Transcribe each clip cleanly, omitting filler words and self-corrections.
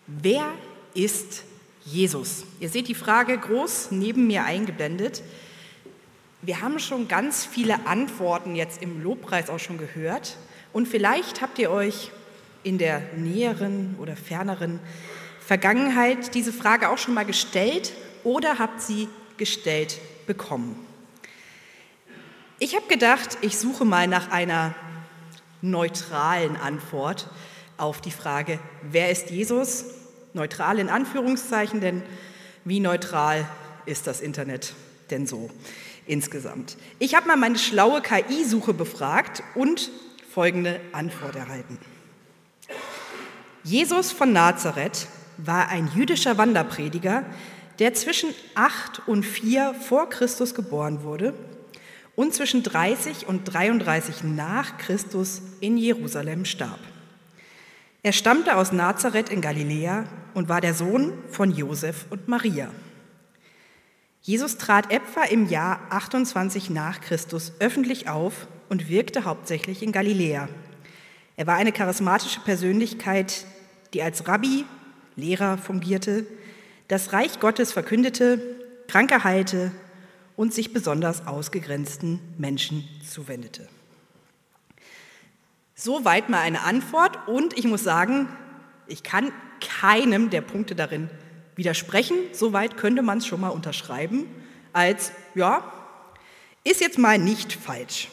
Wer ist Jesus? Ihr seht die Frage groß neben mir eingeblendet. Wir haben schon ganz viele Antworten jetzt im Lobpreis auch schon gehört. Und vielleicht habt ihr euch in der näheren oder ferneren Vergangenheit diese Frage auch schon mal gestellt oder habt sie gestellt bekommen. Ich habe gedacht, ich suche mal nach einer neutralen Antwort auf die Frage, wer ist Jesus? Neutral in Anführungszeichen, denn wie neutral ist das Internet denn so insgesamt? Ich habe mal meine schlaue KI-Suche befragt und folgende Antwort erhalten. Jesus von Nazareth war ein jüdischer Wanderprediger, der zwischen 8 und 4 vor Christus geboren wurde und zwischen 30 und 33 nach Christus in Jerusalem starb. Er stammte aus Nazareth in Galiläa und war der Sohn von Josef und Maria. Jesus trat etwa im Jahr 28 nach Christus öffentlich auf und wirkte hauptsächlich in Galiläa. Er war eine charismatische Persönlichkeit, die als Rabbi, Lehrer fungierte, das Reich Gottes verkündete, Kranke heilte und sich besonders ausgegrenzten Menschen zuwendete. Soweit mal eine Antwort und ich muss sagen, ich kann keinem der Punkte darin widersprechen. Soweit könnte man es schon mal unterschreiben als, ja, ist jetzt mal nicht falsch.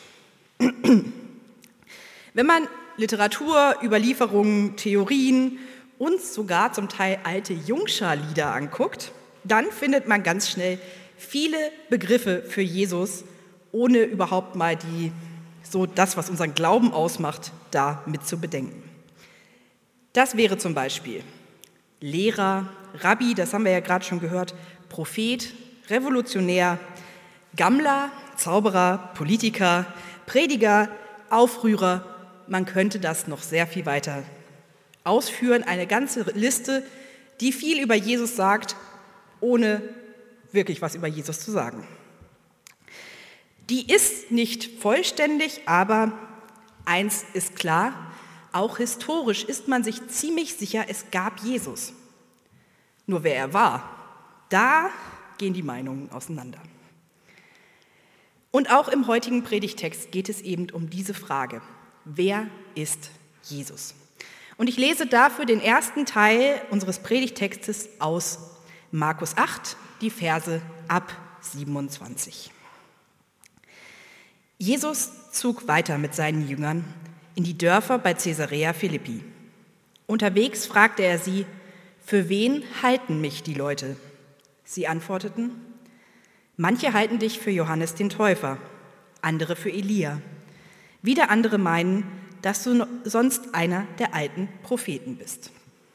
Wenn man Literatur, Überlieferungen, Theorien und sogar zum Teil alte Jungschar-Lieder anguckt, dann findet man ganz schnell viele Begriffe für Jesus, ohne überhaupt mal das, was unseren Glauben ausmacht, da mit zu bedenken. Das wäre zum Beispiel Lehrer, Rabbi, das haben wir ja gerade schon gehört, Prophet, Revolutionär, Gammler, Zauberer, Politiker, Prediger, Aufrührer. Man könnte das noch sehr viel weiter ausführen, eine ganze Liste, die viel über Jesus sagt, ohne wirklich was über Jesus zu sagen. Die ist nicht vollständig, aber eins ist klar, auch historisch ist man sich ziemlich sicher, es gab Jesus. Nur wer er war, da gehen die Meinungen auseinander. Und auch im heutigen Predigtext geht es eben um diese Frage, wer ist Jesus? Und ich lese dafür den ersten Teil unseres Predigtextes aus Markus 8, die Verse ab 27. Jesus zog weiter mit seinen Jüngern in die Dörfer bei Caesarea Philippi. Unterwegs fragte er sie, für wen halten mich die Leute? Sie antworteten, manche halten dich für Johannes den Täufer, andere für Elia. Wieder andere meinen, dass du sonst einer der alten Propheten bist.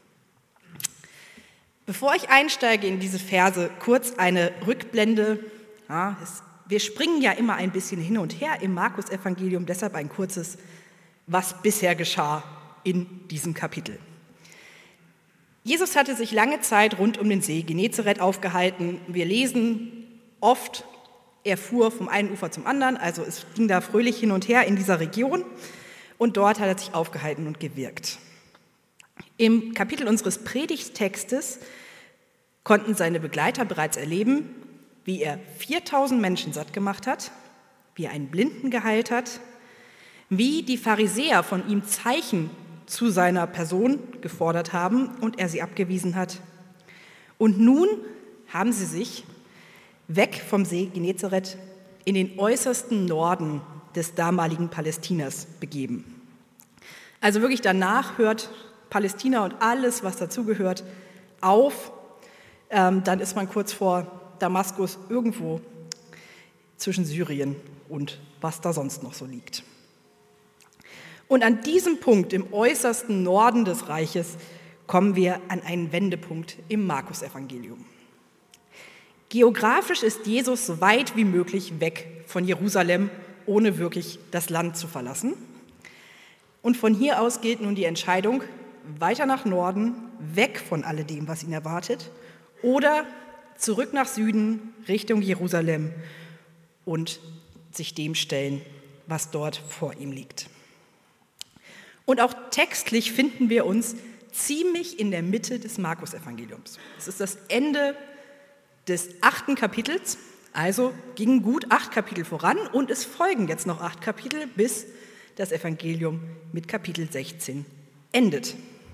Bevor ich einsteige in diese Verse, kurz eine Rückblende. Ja, wir springen ja immer ein bisschen hin und her im Markus-Evangelium, deshalb ein kurzes, was bisher geschah in diesem Kapitel. Jesus hatte sich lange Zeit rund um den See Genezareth aufgehalten. Wir lesen oft, er fuhr vom einen Ufer zum anderen, also es ging da fröhlich hin und her in dieser Region und dort hat er sich aufgehalten und gewirkt. Im Kapitel unseres Predigttextes konnten seine Begleiter bereits erleben, wie er 4000 Menschen satt gemacht hat, wie er einen Blinden geheilt hat, wie die Pharisäer von ihm Zeichen zu seiner Person gefordert haben und er sie abgewiesen hat. Und nun haben sie sich weg vom See Genezareth in den äußersten Norden des damaligen Palästinas begeben. Also wirklich danach hört Palästina und alles, was dazugehört, auf. Dann ist man kurz vor Damaskus irgendwo zwischen Syrien und was da sonst noch so liegt. Und an diesem Punkt im äußersten Norden des Reiches kommen wir an einen Wendepunkt im Markus-Evangelium. Geografisch ist Jesus so weit wie möglich weg von Jerusalem, ohne wirklich das Land zu verlassen. Und von hier aus gilt nun die Entscheidung, weiter nach Norden, weg von alledem, was ihn erwartet, oder zurück nach Süden, Richtung Jerusalem und sich dem stellen, was dort vor ihm liegt. Und auch textlich finden wir uns ziemlich in der Mitte des Markus-Evangeliums. Es ist das Ende des 8. Kapitels, also gingen gut 8 Kapitel voran und es folgen jetzt noch 8 Kapitel, bis das Evangelium mit Kapitel 16 endet.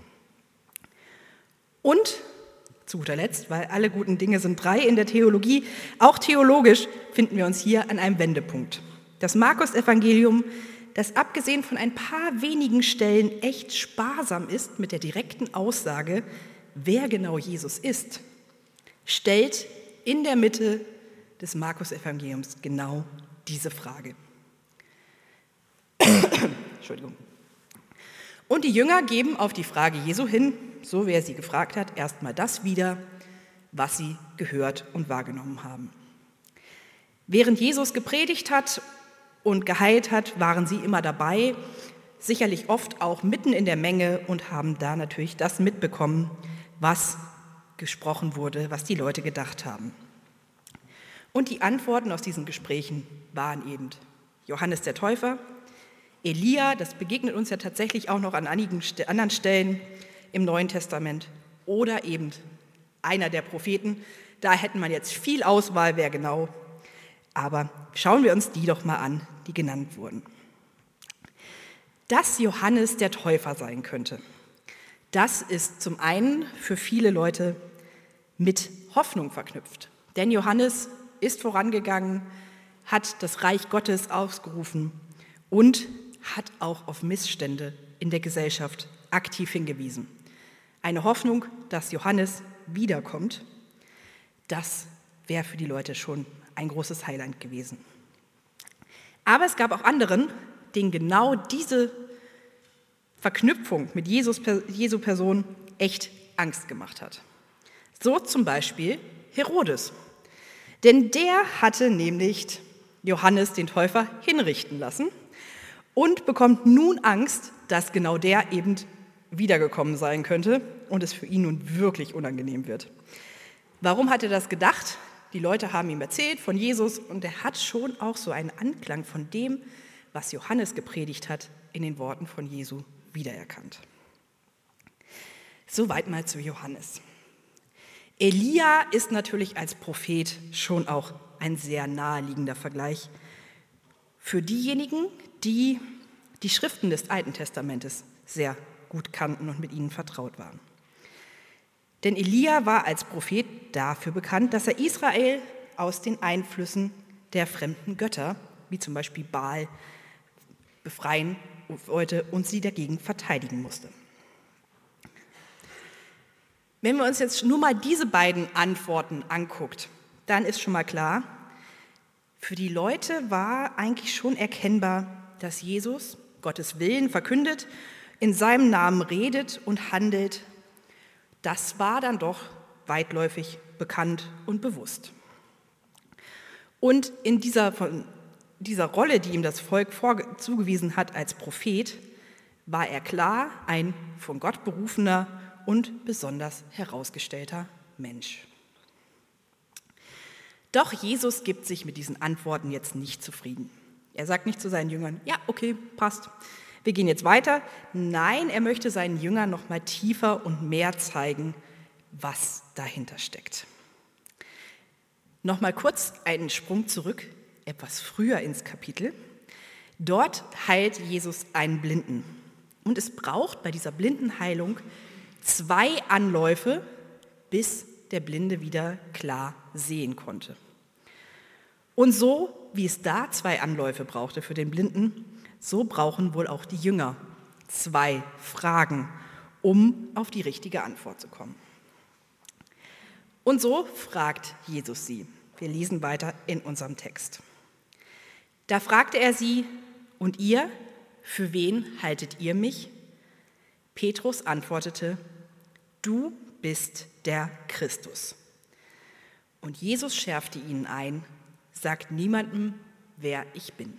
Und zu guter Letzt, weil alle guten Dinge sind 3 in der Theologie, auch theologisch finden wir uns hier an einem Wendepunkt. Das Markus-Evangelium, das abgesehen von ein paar wenigen Stellen echt sparsam ist mit der direkten Aussage, wer genau Jesus ist, stellt in der Mitte des Markus-Evangeliums genau diese Frage. Entschuldigung. Und die Jünger geben auf die Frage Jesu hin, so wer sie gefragt hat, erstmal das wieder, was sie gehört und wahrgenommen haben. Während Jesus gepredigt hat und geheilt hat, waren sie immer dabei, sicherlich oft auch mitten in der Menge und haben da natürlich das mitbekommen, was gesprochen wurde, was die Leute gedacht haben. Und die Antworten aus diesen Gesprächen waren eben Johannes der Täufer, Elia, das begegnet uns ja tatsächlich auch noch an einigen anderen Stellen im Neuen Testament, oder eben einer der Propheten. Da hätten wir jetzt viel Auswahl, wer genau. Aber schauen wir uns die doch mal an, die genannt wurden. Dass Johannes der Täufer sein könnte, das ist zum einen für viele Leute mit Hoffnung verknüpft. Denn Johannes ist vorangegangen, hat das Reich Gottes ausgerufen und hat auch auf Missstände in der Gesellschaft aktiv hingewiesen. Eine Hoffnung, dass Johannes wiederkommt, das wäre für die Leute schon ein großes Highlight gewesen. Aber es gab auch anderen, denen genau diese Verknüpfung mit Jesu Person echt Angst gemacht hat. So zum Beispiel Herodes. Denn der hatte nämlich Johannes den Täufer hinrichten lassen und bekommt nun Angst, dass genau der eben wiedergekommen sein könnte und es für ihn nun wirklich unangenehm wird. Warum hat er das gedacht? Die Leute haben ihm erzählt von Jesus und er hat schon auch so einen Anklang von dem, was Johannes gepredigt hat, in den Worten von Jesu wiedererkannt. Soweit mal zu Johannes. Elia ist natürlich als Prophet schon auch ein sehr naheliegender Vergleich für diejenigen, die die Schriften des Alten Testamentes sehr gut kannten und mit ihnen vertraut waren. Denn Elia war als Prophet dafür bekannt, dass er Israel aus den Einflüssen der fremden Götter, wie zum Beispiel Baal, befreien wollte und sie dagegen verteidigen musste. Wenn wir uns jetzt nur mal diese beiden Antworten anguckt, dann ist schon mal klar, für die Leute war eigentlich schon erkennbar, dass Jesus Gottes Willen verkündet, in seinem Namen redet und handelt. Das war dann doch weitläufig bekannt und bewusst. Und in dieser Rolle, die ihm das Volk zugewiesen hat als Prophet, war er klar ein von Gott berufener und besonders herausgestellter Mensch. Doch Jesus gibt sich mit diesen Antworten jetzt nicht zufrieden. Er sagt nicht zu seinen Jüngern, ja, okay, passt, wir gehen jetzt weiter. Nein, er möchte seinen Jüngern noch mal tiefer und mehr zeigen, was dahinter steckt. Noch mal kurz einen Sprung zurück, etwas früher ins Kapitel. Dort heilt Jesus einen Blinden. Und es braucht bei dieser Blindenheilung 2 Anläufe, bis der Blinde wieder klar sehen konnte. Und so, wie es da 2 Anläufe brauchte für den Blinden, so brauchen wohl auch die Jünger 2 Fragen, um auf die richtige Antwort zu kommen. Und so fragt Jesus sie. Wir lesen weiter in unserem Text. Da fragte er sie, und ihr, für wen haltet ihr mich? Petrus antwortete, du bist der Christus. Und Jesus schärfte ihnen ein, sagt niemandem, wer ich bin.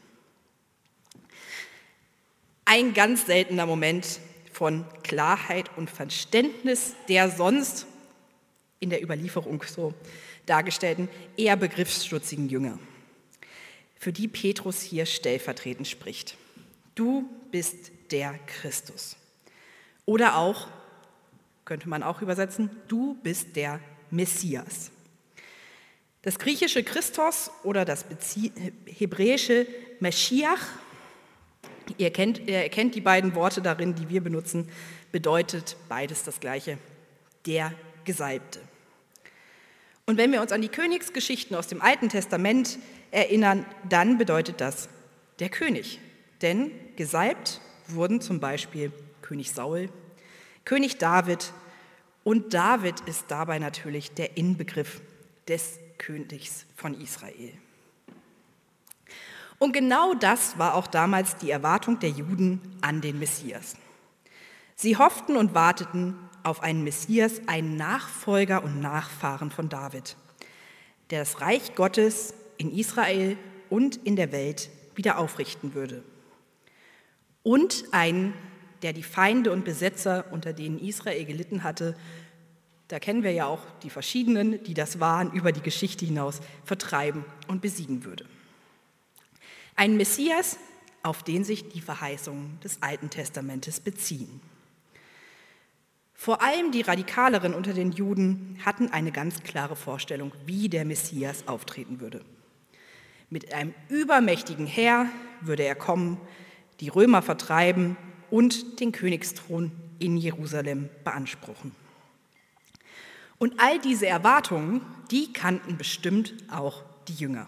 Ein ganz seltener Moment von Klarheit und Verständnis der sonst in der Überlieferung so dargestellten, eher begriffsstutzigen Jünger, für die Petrus hier stellvertretend spricht. Du bist der Christus. Oder auch, könnte man auch übersetzen, du bist der Messias. Das griechische Christos oder das hebräische Meschiach, ihr erkennt die beiden Worte darin, die wir benutzen, bedeutet beides das Gleiche, der Gesalbte. Und wenn wir uns an die Königsgeschichten aus dem Alten Testament erinnern, dann bedeutet das der König. Denn gesalbt wurden zum Beispiel König Saul, König David, und David ist dabei natürlich der Inbegriff des Königs von Israel. Und genau das war auch damals die Erwartung der Juden an den Messias. Sie hofften und warteten auf einen Messias, einen Nachfolger und Nachfahren von David, der das Reich Gottes in Israel und in der Welt wieder aufrichten würde. Und einen, der die Feinde und Besetzer, unter denen Israel gelitten hatte, da kennen wir ja auch die verschiedenen, die das waren, über die Geschichte hinaus vertreiben und besiegen würde. Ein Messias, auf den sich die Verheißungen des Alten Testamentes beziehen. Vor allem die Radikaleren unter den Juden hatten eine ganz klare Vorstellung, wie der Messias auftreten würde. Mit einem übermächtigen Heer würde er kommen, die Römer vertreiben und den Königsthron in Jerusalem beanspruchen. Und all diese Erwartungen, die kannten bestimmt auch die Jünger.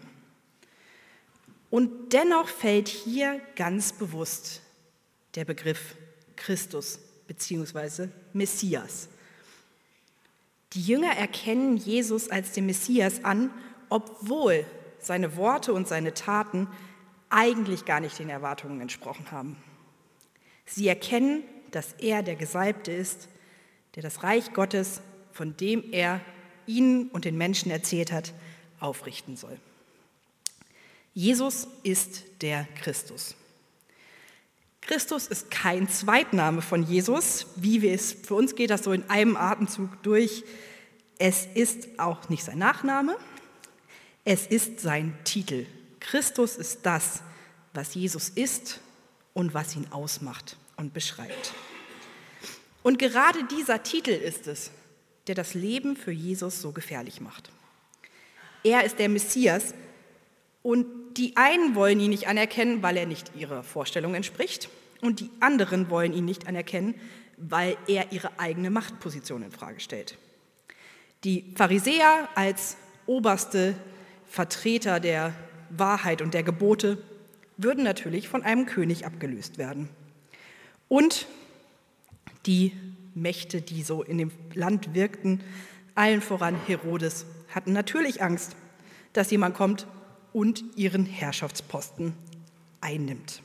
Und dennoch fällt hier ganz bewusst der Begriff Christus bzw. Messias. Die Jünger erkennen Jesus als den Messias an, obwohl seine Worte und seine Taten eigentlich gar nicht den Erwartungen entsprochen haben. Sie erkennen, dass er der Gesalbte ist, der das Reich Gottes, von dem er ihnen und den Menschen erzählt hat, aufrichten soll. Jesus ist der Christus. Christus ist kein Zweitname von Jesus, für uns geht das so in einem Atemzug durch. Es ist auch nicht sein Nachname, es ist sein Titel. Christus ist das, was Jesus ist und was ihn ausmacht und beschreibt. Und gerade dieser Titel ist es, der das Leben für Jesus so gefährlich macht. Er ist der Messias und die einen wollen ihn nicht anerkennen, weil er nicht ihrer Vorstellung entspricht und die anderen wollen ihn nicht anerkennen, weil er ihre eigene Machtposition in Frage stellt. Die Pharisäer als oberste Vertreter der Wahrheit und der Gebote würden natürlich von einem König abgelöst werden. Und die Mächte, die so in dem Land wirkten, allen voran Herodes, hatten natürlich Angst, dass jemand kommt und ihren Herrschaftsposten einnimmt.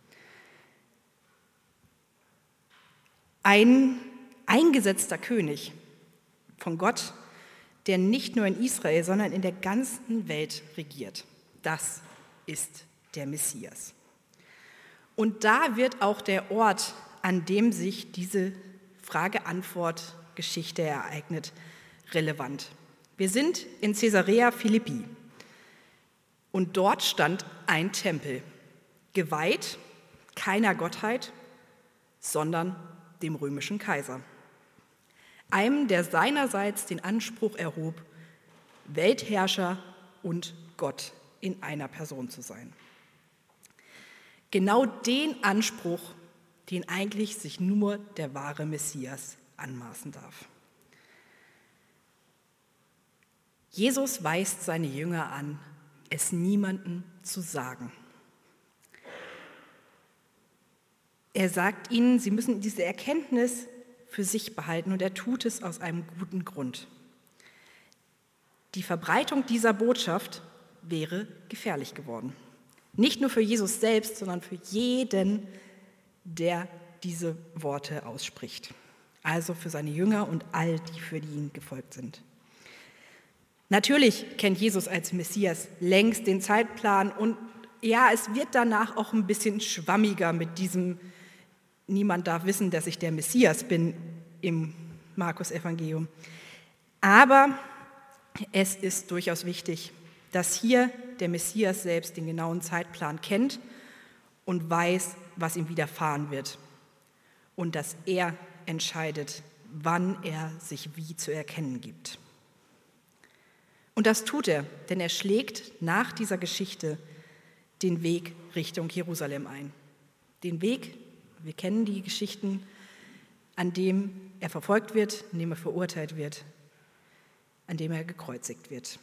Ein eingesetzter König von Gott, der nicht nur in Israel, sondern in der ganzen Welt regiert. Das ist der Messias. Und da wird auch der Ort, an dem sich diese Frage-Antwort-Geschichte ereignet, relevant. Wir sind in Caesarea Philippi und dort stand ein Tempel, geweiht keiner Gottheit, sondern dem römischen Kaiser. Einem, der seinerseits den Anspruch erhob, Weltherrscher und Gott in einer Person zu sein. Genau den Anspruch, den eigentlich sich nur der wahre Messias anmaßen darf. Jesus weist seine Jünger an, es niemandem zu sagen. Er sagt ihnen, sie müssen diese Erkenntnis für sich behalten und er tut es aus einem guten Grund. Die Verbreitung dieser Botschaft wäre gefährlich geworden. Nicht nur für Jesus selbst, sondern für jeden, der diese Worte ausspricht. Also für seine Jünger und all die für ihn gefolgt sind. Natürlich kennt Jesus als Messias längst den Zeitplan und ja, es wird danach auch ein bisschen schwammiger mit diesem niemand darf wissen, dass ich der Messias bin im Markus-Evangelium. Aber es ist durchaus wichtig, dass hier der Messias selbst den genauen Zeitplan kennt und weiß, was ihm widerfahren wird. Und dass er entscheidet, wann er sich wie zu erkennen gibt. Und das tut er, denn er schlägt nach dieser Geschichte den Weg Richtung Jerusalem ein. Den Weg, wir kennen die Geschichten, an dem er verfolgt wird, an dem er verurteilt wird, an dem er gekreuzigt wird.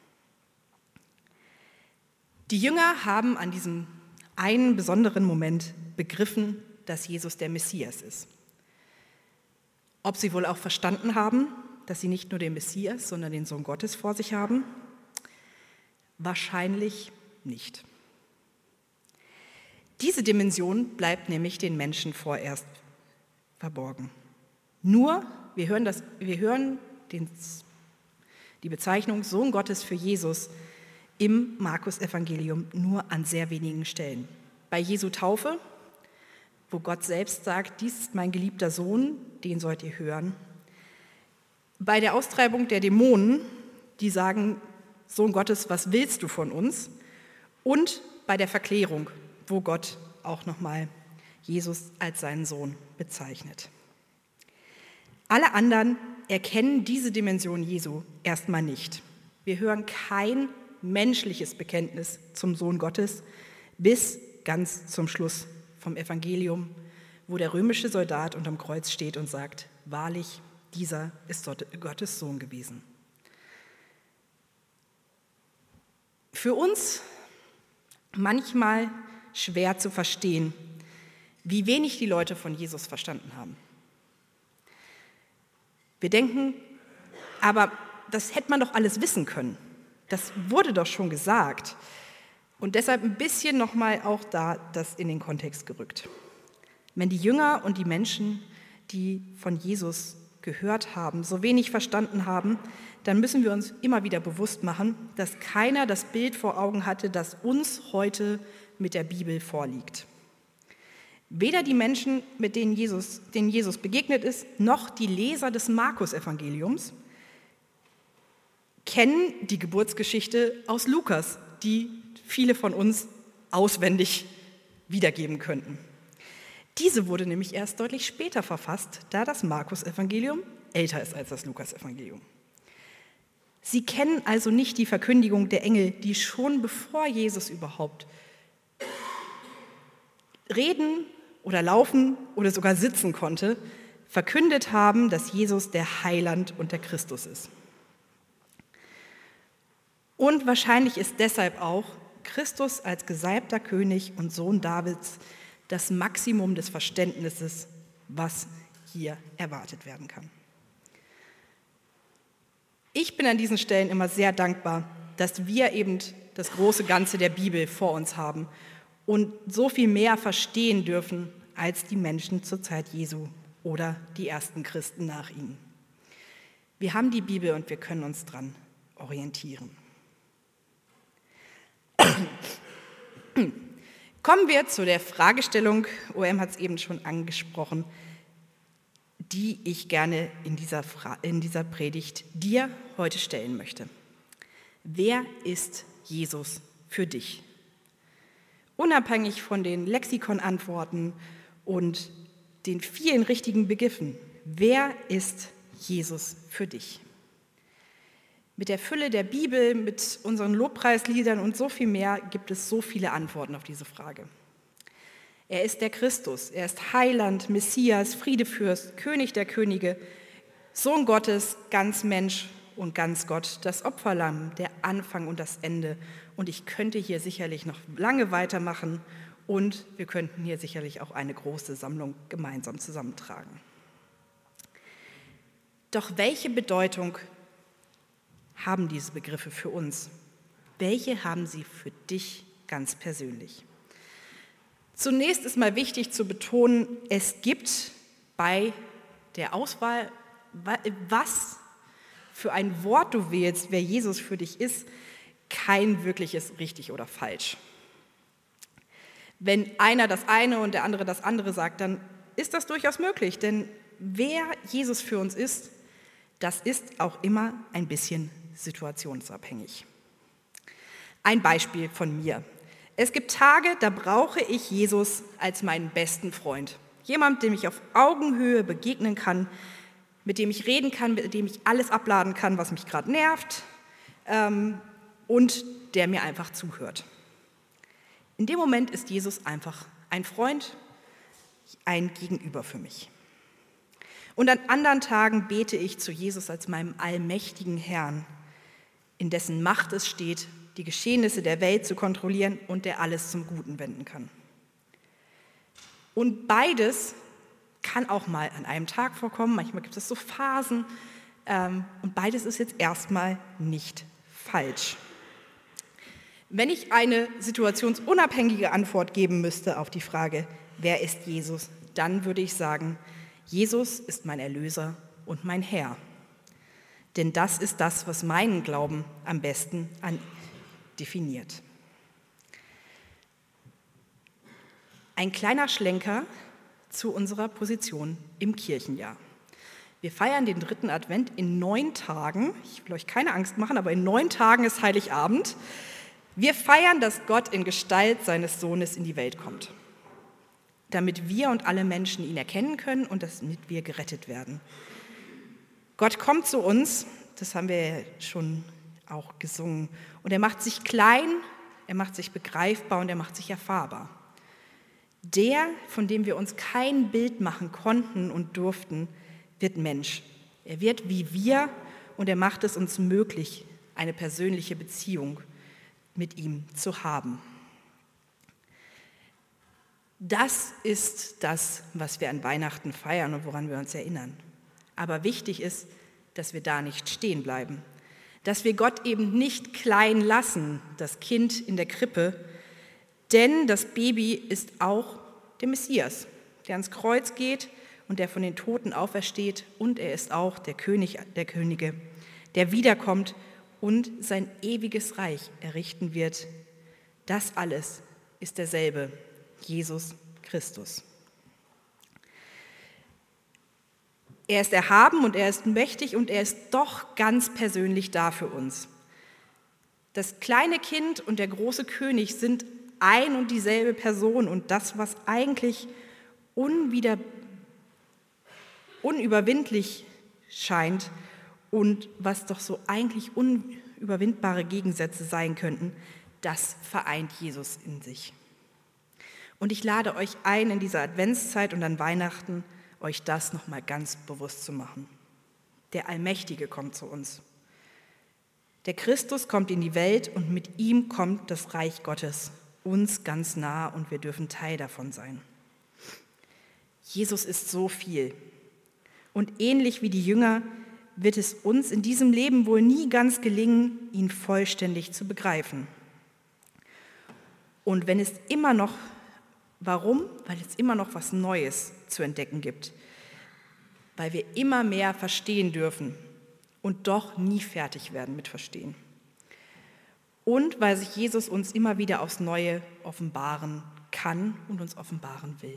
Die Jünger haben an diesem einen besonderen Moment begriffen, dass Jesus der Messias ist. Ob sie wohl auch verstanden haben, dass sie nicht nur den Messias, sondern den Sohn Gottes vor sich haben? Wahrscheinlich nicht. Diese Dimension bleibt nämlich den Menschen vorerst verborgen. Nur, wir hören die Bezeichnung Sohn Gottes für Jesus im Markus-Evangelium nur an sehr wenigen Stellen. Bei Jesu Taufe, wo Gott selbst sagt, dies ist mein geliebter Sohn, den sollt ihr hören. Bei der Austreibung der Dämonen, die sagen, Sohn Gottes, was willst du von uns? Und bei der Verklärung, wo Gott auch nochmal Jesus als seinen Sohn bezeichnet. Alle anderen erkennen diese Dimension Jesu erstmal nicht. Wir hören kein menschliches Bekenntnis zum Sohn Gottes bis ganz zum Schluss vom Evangelium, wo der römische Soldat unterm Kreuz steht und sagt, wahrlich, dieser ist Gottes Sohn gewesen. Für uns manchmal schwer zu verstehen, wie wenig die Leute von Jesus verstanden haben. Wir denken, aber das hätte man doch alles wissen können. Das wurde doch schon gesagt. Und deshalb ein bisschen nochmal auch da das in den Kontext gerückt. Wenn die Jünger und die Menschen, die von Jesus gehört haben, so wenig verstanden haben, dann müssen wir uns immer wieder bewusst machen, dass keiner das Bild vor Augen hatte, das uns heute mit der Bibel vorliegt. Weder die Menschen, denen Jesus begegnet ist, noch die Leser des Markus-Evangeliums kennen die Geburtsgeschichte aus Lukas, die viele von uns auswendig wiedergeben könnten. Diese wurde nämlich erst deutlich später verfasst, da das Markus-Evangelium älter ist als das Lukas-Evangelium. Sie kennen also nicht die Verkündigung der Engel, die schon bevor Jesus überhaupt reden oder laufen oder sogar sitzen konnte, verkündet haben, dass Jesus der Heiland und der Christus ist. Und wahrscheinlich ist deshalb auch Christus als gesalbter König und Sohn Davids das Maximum des Verständnisses, was hier erwartet werden kann. Ich bin an diesen Stellen immer sehr dankbar, dass wir eben das große Ganze der Bibel vor uns haben und so viel mehr verstehen dürfen als die Menschen zur Zeit Jesu oder die ersten Christen nach ihnen. Wir haben die Bibel und wir können uns dran orientieren. Kommen wir zu der Fragestellung, OM hat es eben schon angesprochen, die ich gerne in dieser Predigt dir heute stellen möchte. Wer ist Jesus für dich? Unabhängig von den Lexikonantworten und den vielen richtigen Begriffen, wer ist Jesus für dich? Mit der Fülle der Bibel, mit unseren Lobpreisliedern und so viel mehr gibt es so viele Antworten auf diese Frage. Er ist der Christus, er ist Heiland, Messias, Friedefürst, König der Könige, Sohn Gottes, ganz Mensch und ganz Gott, das Opferlamm, der Anfang und das Ende. Und ich könnte hier sicherlich noch lange weitermachen und wir könnten hier sicherlich auch eine große Sammlung gemeinsam zusammentragen. Doch welche Bedeutung haben diese Begriffe für uns? Welche haben sie für dich ganz persönlich? Zunächst ist mal wichtig zu betonen, es gibt bei der Auswahl, was für ein Wort du wählst, wer Jesus für dich ist, kein wirkliches richtig oder falsch. Wenn einer das eine und der andere das andere sagt, dann ist das durchaus möglich, denn wer Jesus für uns ist, das ist auch immer ein bisschen situationsabhängig. Ein Beispiel von mir. Es gibt Tage, da brauche ich Jesus als meinen besten Freund. Jemand, dem ich auf Augenhöhe begegnen kann, mit dem ich reden kann, mit dem ich alles abladen kann, was mich gerade nervt, und der mir einfach zuhört. In dem Moment ist Jesus einfach ein Freund, ein Gegenüber für mich. Und an anderen Tagen bete ich zu Jesus als meinem allmächtigen Herrn, in dessen Macht es steht, die Geschehnisse der Welt zu kontrollieren und der alles zum Guten wenden kann. Und beides kann auch mal an einem Tag vorkommen, manchmal gibt es so Phasen, und beides ist jetzt erstmal nicht falsch. Wenn ich eine situationsunabhängige Antwort geben müsste auf die Frage, wer ist Jesus, dann würde ich sagen, Jesus ist mein Erlöser und mein Herr. Denn das ist das, was meinen Glauben am besten definiert. Ein kleiner Schlenker zu unserer Position im Kirchenjahr. Wir feiern den 3. Advent in 9 Tagen. Ich will euch keine Angst machen, aber in 9 Tagen ist Heiligabend. Wir feiern, dass Gott in Gestalt seines Sohnes in die Welt kommt, damit wir und alle Menschen ihn erkennen können und damit wir gerettet werden. Gott kommt zu uns, das haben wir ja schon auch gesungen, und er macht sich klein, er macht sich begreifbar und er macht sich erfahrbar. Der, von dem wir uns kein Bild machen konnten und durften, wird Mensch. Er wird wie wir und er macht es uns möglich, eine persönliche Beziehung mit ihm zu haben. Das ist das, was wir an Weihnachten feiern und woran wir uns erinnern. Aber wichtig ist, dass wir da nicht stehen bleiben, dass wir Gott eben nicht klein lassen, das Kind in der Krippe, denn das Baby ist auch der Messias, der ans Kreuz geht und der von den Toten aufersteht, und er ist auch der König der Könige, der wiederkommt und sein ewiges Reich errichten wird. Das alles ist derselbe, Jesus Christus. Er ist erhaben und er ist mächtig und er ist doch ganz persönlich da für uns. Das kleine Kind und der große König sind ein und dieselbe Person, und das, was eigentlich unüberwindlich scheint und was doch so eigentlich unüberwindbare Gegensätze sein könnten, das vereint Jesus in sich. Und ich lade euch ein, in dieser Adventszeit und an Weihnachten euch das nochmal ganz bewusst zu machen. Der Allmächtige kommt zu uns. Der Christus kommt in die Welt und mit ihm kommt das Reich Gottes uns ganz nah und wir dürfen Teil davon sein. Jesus ist so viel. Und ähnlich wie die Jünger wird es uns in diesem Leben wohl nie ganz gelingen, ihn vollständig zu begreifen. Und wenn es immer noch, warum? Weil es immer noch was Neues zu entdecken gibt. Weil wir immer mehr verstehen dürfen und doch nie fertig werden mit Verstehen. Und weil sich Jesus uns immer wieder aufs Neue offenbaren kann und uns offenbaren will.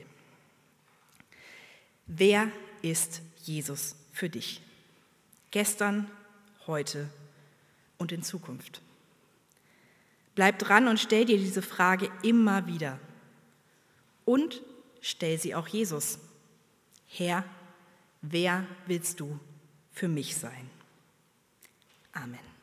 Wer ist Jesus für dich? Gestern, heute und in Zukunft. Bleib dran und stell dir diese Frage immer wieder. Und stell sie auch Jesus. Herr, wer willst du für mich sein? Amen.